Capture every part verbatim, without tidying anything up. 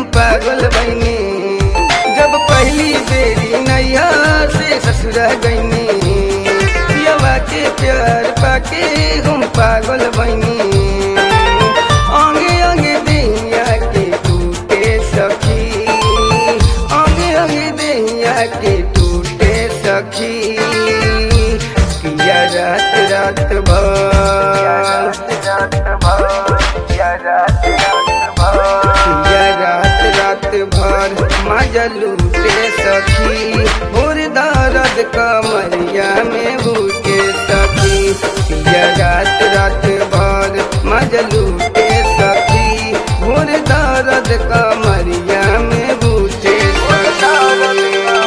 हम पागल बनी। जब पहली बेरी नैया से ससुर गईनी, पियवा के प्यार पाके हम पागल बनी। आगे आगे दैया के टूटे सखी, आगे आगे दैया के टूटे सखी। पिया रात रात भर, पिया रात रात भर मजा लूटे सखी। भोर दर्द कमरिया में बूटे सखी। पिया रात रात भर मजा लूटे सखी। भोर दर्द कमरिया में बूटे सखी।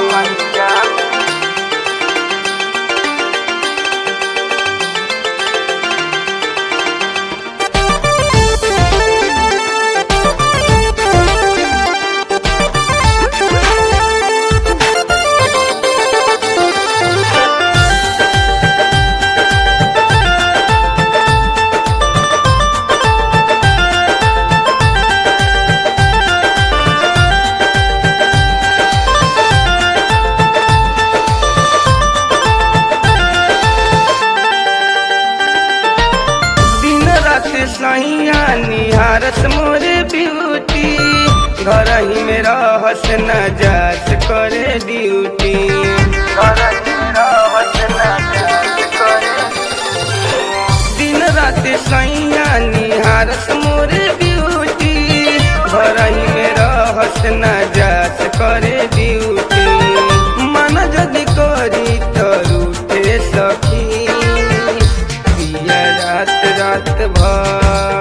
सैया निहारस मोरे ब्यूटी, घर ही में रहस न जात करे ड्यूटी। दिन रात सैया निहारस मोरे ब्यूटी, घर ही में रहस न जात करे ड्यूटी। मन जदि करी तो रूठे सखी। पिया रात रात भर,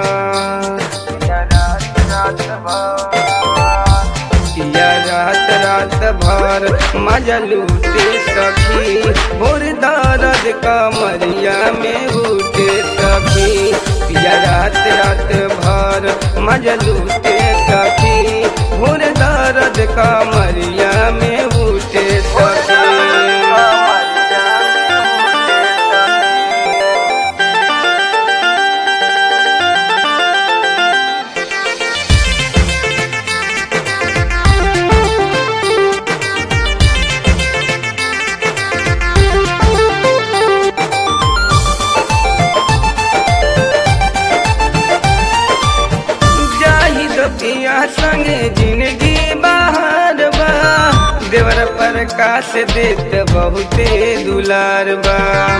पिया रात रात भर मजा लूटे सखी। भोर दर्द कमरिया में बूटे सखी। पिया रात रात भर मजा लूटे सखी। भोर दर्द कमरिया में बूटे सखी। पिया संगे जिंदगी बाहर बा, देवर प्रकाश देत बहुते दुलार बा।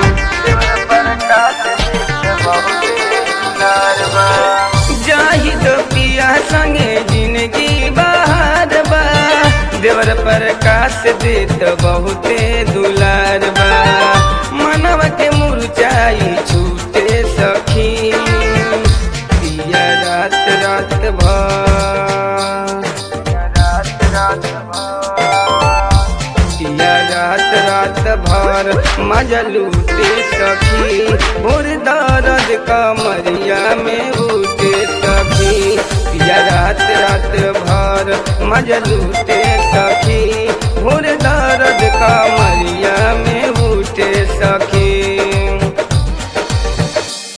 जाहिद पिया संगे जिंदगी बाहर बा, देवर प्रकाश देत बहुते दुलार बा। मनवा के मुरझाई छूटे सखी। पिया रात रात भर, पिया रात रात भर मजा लूटे सखी। भोर दर्द कमरिया में बूटे सखी। पिया रात रात भर मजा लूटे सखी। भोर दर्द का